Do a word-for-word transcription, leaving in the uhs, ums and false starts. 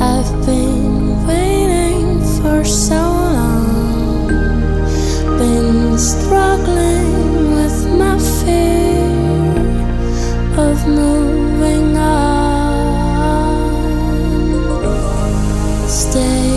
I've been waiting for so long, been struggling with my fear of moving on. Stay